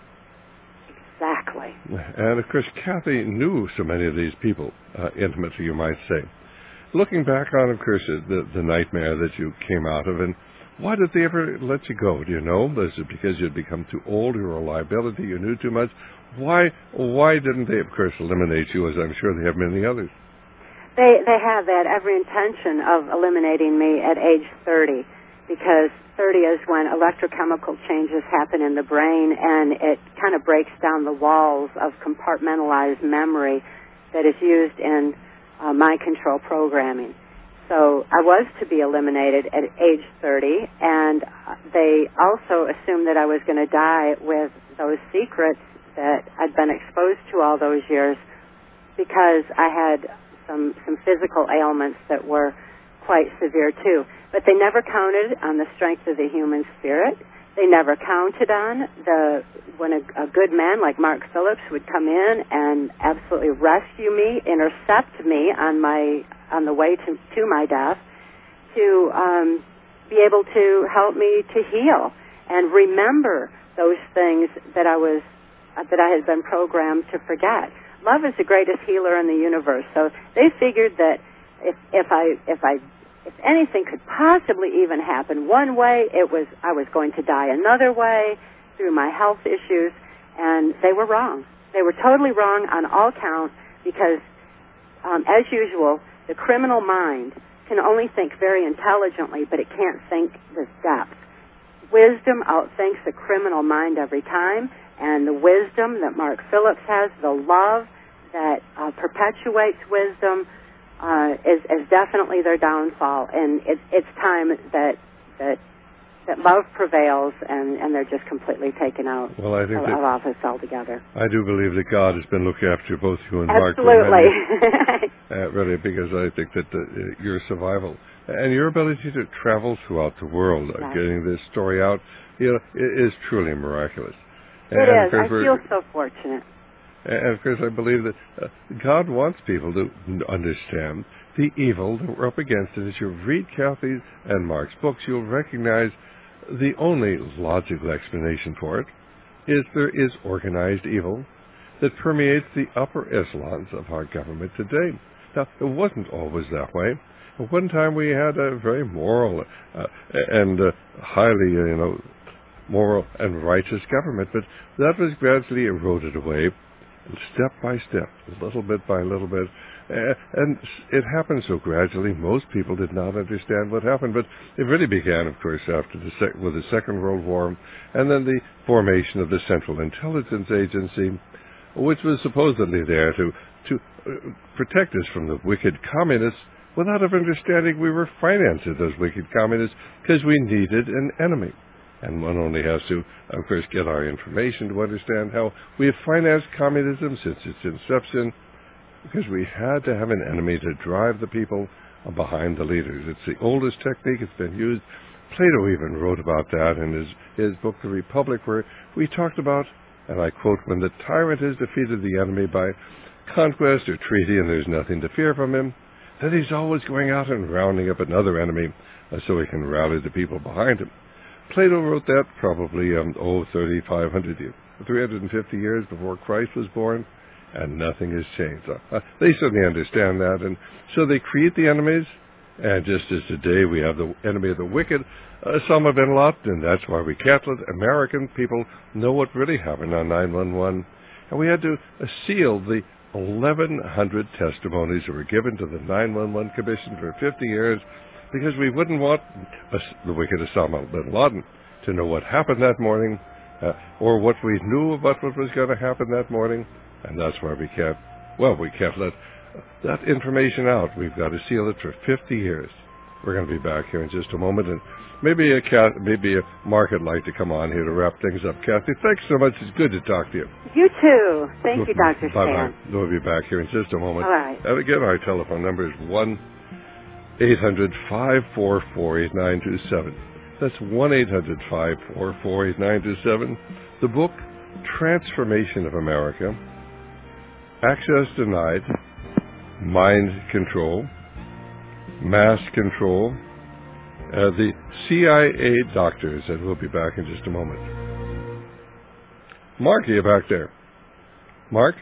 Exactly.
And, of course, Kathy knew so many of these people uh, intimately, you might say. Looking back on, of course, the, the nightmare that you came out of, and why did they ever let you go? Do you know? Was it because you'd become too old, you were a liability, you knew too much? Why Why didn't they, of course, eliminate you, as I'm sure they have many others?
They, they have. They had every intention of eliminating me at age thirty. Because thirty is when electrochemical changes happen in the brain, and it kind of breaks down the walls of compartmentalized memory that is used in uh, mind control programming. So I was to be eliminated at age thirty, and they also assumed that I was going to die with those secrets that I'd been exposed to all those years, because I had some some physical ailments that were quite severe too. But they never counted on the strength of the human spirit. They never counted on the when a, a good man like Mark Phillips would come in and absolutely rescue me, intercept me on my on the way to, to my death, to um, be able to help me to heal and remember those things that I was uh, that I had been programmed to forget. Love is the greatest healer in the universe. So they figured that if if I if I If anything could possibly even happen one way, it was I was going to die another way through my health issues, and they were wrong. They were totally wrong on all counts, because, um, as usual, the criminal mind can only think very intelligently, but it can't think with depth. Wisdom outthinks the criminal mind every time, and the wisdom that Mark Phillips has, the love that uh, perpetuates wisdom, Uh, is, is definitely their downfall, and it, it's time that that that love prevails, and, and they're just completely taken out
well, I think
of,
that
of office altogether.
I do believe that God has been looking after both you and Mark.
Absolutely.
uh, really, because I think that the, uh, your survival and your ability to travel throughout the world, uh,
yes.
getting this story out, you know, is truly miraculous.
It
and
is. I feel so fortunate.
And, of course, I believe that uh, God wants people to understand the evil that we're up against. And as you read Kathy's and Mark's books, you'll recognize the only logical explanation for it is there is organized evil that permeates the upper echelons of our government today. Now, it wasn't always that way. At one time, we had a very moral uh, and uh, highly, uh, you know, moral and righteous government, but that was gradually eroded away, step by step, little bit by little bit. Uh, and it happened so gradually, most people did not understand what happened. But it really began, of course, after the sec- with the Second World War, and then the formation of the Central Intelligence Agency, which was supposedly there to, to uh, protect us from the wicked communists, without ever understanding we were financing those wicked communists because we needed an enemy. And one only has to, of course, get our information to understand how we have financed communism since its inception, because we had to have an enemy to drive the people behind the leaders. It's the oldest technique. It's been used. Plato even wrote about that in his, his book, The Republic, where we talked about, and I quote, when the tyrant has defeated the enemy by conquest or treaty and there's nothing to fear from him, then he's always going out and rounding up another enemy uh, so he can rally the people behind him. Plato wrote that probably, um, oh, thirty-five hundred years, three hundred fifty years before Christ was born, and nothing has changed. Uh, they certainly understand that, and so they create the enemies, And just as today we have the enemy of the wicked, Osama bin Laden, and that's why we can't let American people know what really happened on nine one one. And we had to uh, seal the eleven hundred testimonies that were given to the nine one one Commission for fifty years because we wouldn't want uh, the wicked Osama bin Laden to know what happened that morning uh, or what we knew about what was going to happen that morning. And that's why we can't, well, we can't let that information out. We've got to seal it for fifty years. We're going to be back here in just a moment, and maybe a cat, maybe a Mark would like to come on here to wrap things up. Kathy, thanks so much. It's good to talk to you.
You too. Thank you, Doctor Stan.
Bye-bye. We'll be back here in just a moment.
All right.
And again, our telephone number is one eight hundred five four four eight nine two seven. That's one eight hundred five four four eight nine two seven. The book, Transformation of America, Access Denied, Mind Control, Mass Control, uh, the C I A doctors, and we'll be back in just a moment. Mark, are you back there? Mark?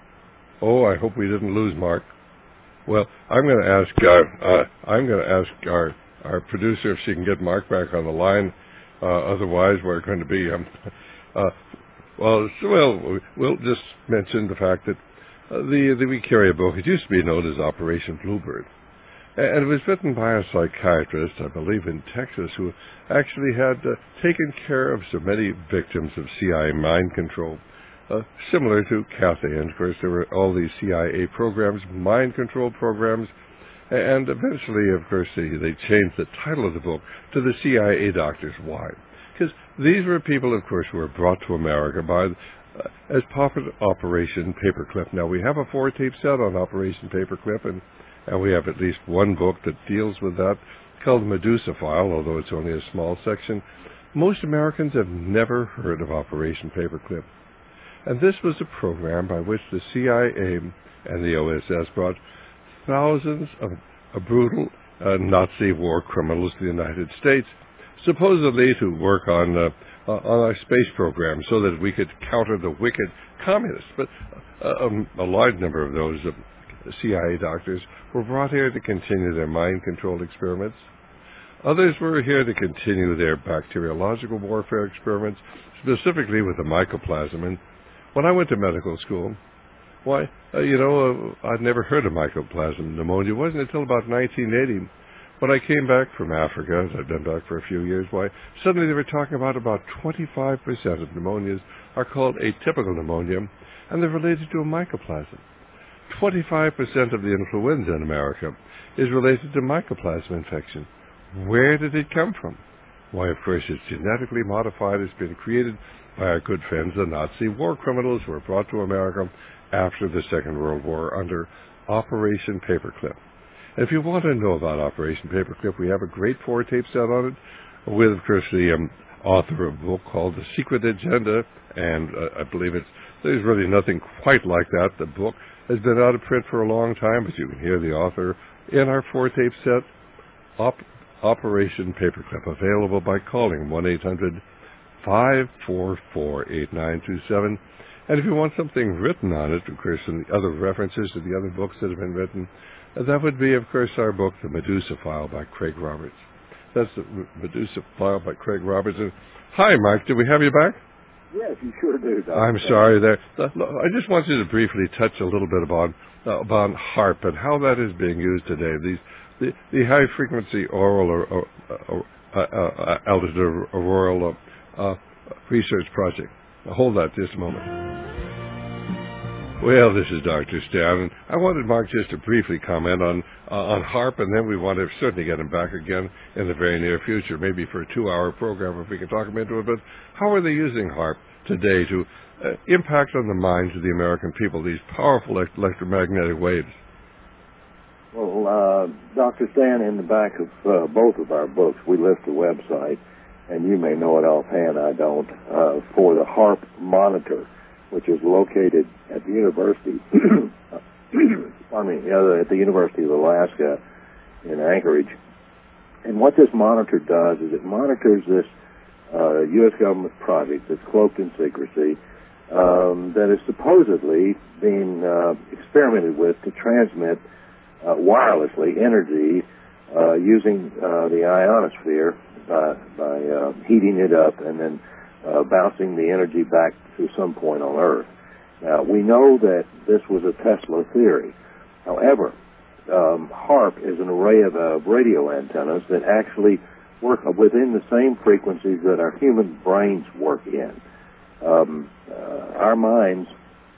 Oh, I hope we didn't lose Mark. Well, I'm going to ask our, uh, I'm going to ask our, our producer if she can get Mark back on the line. Uh, otherwise, we're going to be, um, uh, well, so, well, we'll just mention the fact that uh, the, the we carry a book. It used to be known as Operation Bluebird. And it was written by a psychiatrist, I believe in Texas, who actually had uh, taken care of so many victims of C I A mind control, uh, similar to Kathy. And, of course, there were all these C I A programs, mind control programs, and eventually, of course, they, they changed the title of the book to the C I A Doctors. Why? Because these were people, of course, who were brought to America by uh, as part of Operation Paperclip. Now, we have a four-tape set on Operation Paperclip, and And we have at least one book that deals with that, called Medusa File, although it's only a small section. Most Americans have never heard of Operation Paperclip. And this was a program by which the C I A and the O S S brought thousands of, of brutal uh, Nazi war criminals to the United States, supposedly to work on uh, uh, on our space program so that we could counter the wicked communists. But uh, um, a large number of those uh, C I A doctors were brought here to continue their mind-control experiments. Others were here to continue their bacteriological warfare experiments, specifically with the mycoplasma. And when I went to medical school, why, uh, you know, uh, I'd never heard of mycoplasma pneumonia. It wasn't until about nineteen eighty when I came back from Africa, as I've been back for a few years, why, suddenly they were talking about about twenty-five percent of pneumonias are called atypical pneumonia, and they're related to a mycoplasma. twenty-five percent of the influenza in America is related to mycoplasma infection. Where did it come from? Why, of course, it's genetically modified. It's been created by our good friends, the Nazi war criminals who were brought to America after the Second World War under Operation Paperclip. And if you want to know about Operation Paperclip, we have a great four-tape set on it with, of course, the um, author of a book called The Secret Agenda, and uh, I believe it's there's really nothing quite like that. The book has been out of print for a long time, but you can hear the author in our four-tape set, Op- Operation Paperclip, available by calling one eight hundred five four four eight nine two seven. And if you want something written on it, of course, and the other references to the other books that have been written, uh, that would be, of course, our book, The Medusa File by Craig Roberts. That's The Medusa File by Craig Roberts. And, hi, Mike. Did we have you back?
Yes, you sure do, Doctor
I'm sorry there. I just want you to briefly touch a little bit about uh, about HAARP and how that is being used today. These the, the high frequency oral or, or, or uh, uh, altitude auroral uh, uh, research project. Hold that just a moment. Well, this is Doctor Stan, and I wanted Mark just to briefly comment on uh, on HAARP, and then we want to certainly get him back again in the very near future, maybe for a two-hour program if we can talk him into it. But how are they using HAARP today to uh, impact on the minds of the American people, these powerful electromagnetic waves?
Well, uh, Doctor Stan, in the back of uh, both of our books, we list a website, and you may know it offhand, I don't, uh, for the HAARP monitor, which is located at the University, pardon me, uh, at the University of Alaska in Anchorage. And what this monitor does is it monitors this uh, U S government project that's cloaked in secrecy um, that is supposedly being uh, experimented with to transmit uh, wirelessly energy uh, using uh, the ionosphere by, by uh, heating it up and then uh, bouncing the energy back to some point on Earth. Now, we know that this was a Tesla theory. However, um, HAARP is an array of uh, radio antennas that actually work within the same frequencies that our human brains work in. Um, uh, our minds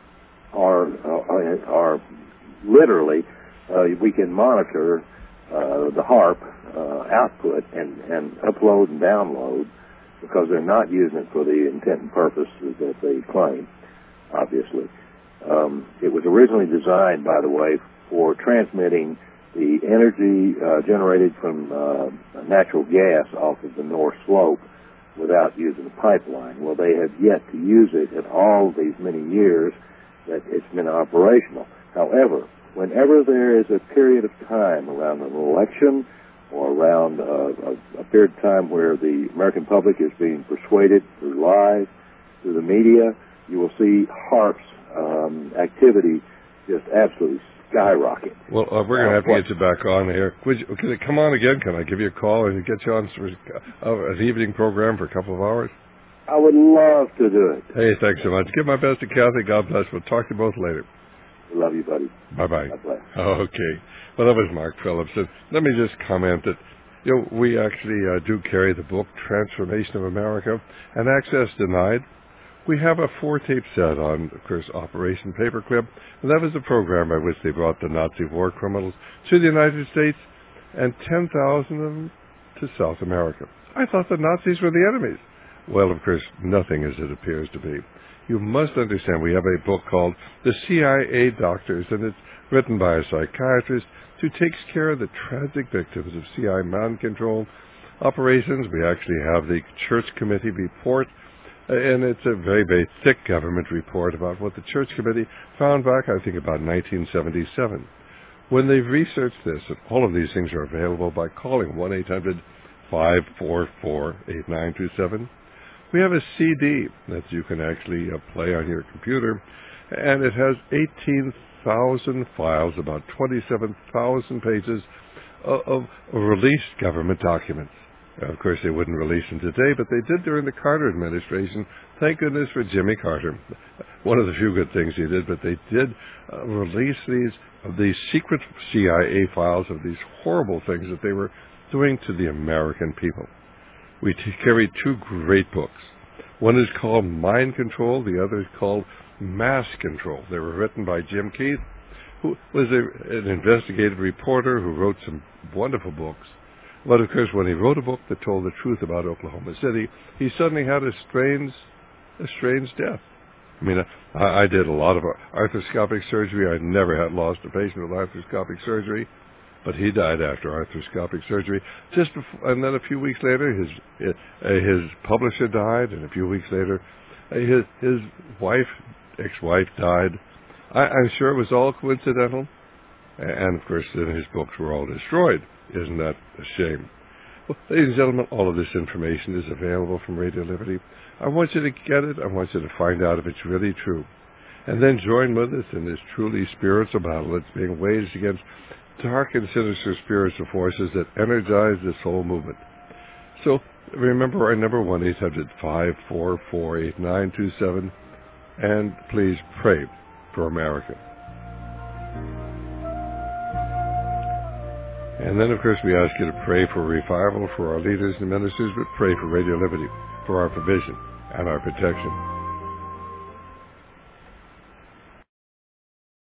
are, are, are literally, uh, we can monitor uh, the HAARP uh, output and, and upload and download because they're not using it for the intent and purpose that they claim, obviously. Um, it was originally designed, by the way, for transmitting the energy uh, generated from uh, natural gas off of the North Slope without using a pipeline. Well, they have yet to use it in all these many years that it's been operational. However, whenever there is a period of time around an election or around uh, a, a period of time where the American public is being persuaded through lies, through the media, you will see HAARP's um, activity just absolutely skyrocket.
Well, uh, we're going to have to get you back on here. Would you, can it come on again? Can I give you a call and get you on for, uh, an evening program for a couple of hours?
I would love to do it.
Hey, thanks so much. Give my best to Kathy. God bless. We'll talk to you both later.
Love you, buddy.
Bye-bye.
God bless.
Okay. Well, that was Mark Phillips. And let me just comment that, you know, we actually uh, do carry the book, Transformation of America, and Access Denied. We have a four-tape set on, of course, Operation Paperclip, and that was the program by which they brought the Nazi war criminals to the United States and ten thousand of them to South America. I thought the Nazis were the enemies. Well, of course, nothing as it appears to be. You must understand we have a book called The C I A Doctors, and it's written by a psychiatrist who takes care of the tragic victims of C I A mind control operations. We actually have the Church Committee report, and it's a very, very thick government report about what the Church Committee found back, I think, about nineteen seventy-seven. When they've researched this, and all of these things are available by calling one eight hundred five four four eight nine two seven. We have a C D that you can actually uh, play on your computer, and it has eighteen thousand files, about twenty-seven thousand pages of, of released government documents. Of course, they wouldn't release them today, but they did during the Carter administration. Thank goodness for Jimmy Carter. One of the few good things he did, but they did uh, release these these secret C I A files of these horrible things that they were doing to the American people. We t- carry two great books. One is called Mind Control. The other is called Mass Control. They were written by Jim Keith, who was a, an investigative reporter who wrote some wonderful books. But, of course, when he wrote a book that told the truth about Oklahoma City, he suddenly had a strange, a strange death. I mean, I, I did a lot of arthroscopic surgery. I never had lost a patient with arthroscopic surgery, but he died after arthroscopic surgery. Just before, and then a few weeks later, his uh, his publisher died, and a few weeks later, uh, his his wife, ex-wife, died. I, I'm sure it was all coincidental, and of course, then his books were all destroyed. Isn't that a shame? Well, ladies and gentlemen, all of this information is available from Radio Liberty. I want you to get it. I want you to find out if it's really true. And then join with us in this truly spiritual battle that's being waged against dark and sinister spiritual forces that energize this whole movement. So remember our number, one eight hundred five four four eight nine two seven, and please pray for America. And then, of course, we ask you to pray for revival for our leaders and ministers, but pray for Radio Liberty, for our provision and our protection.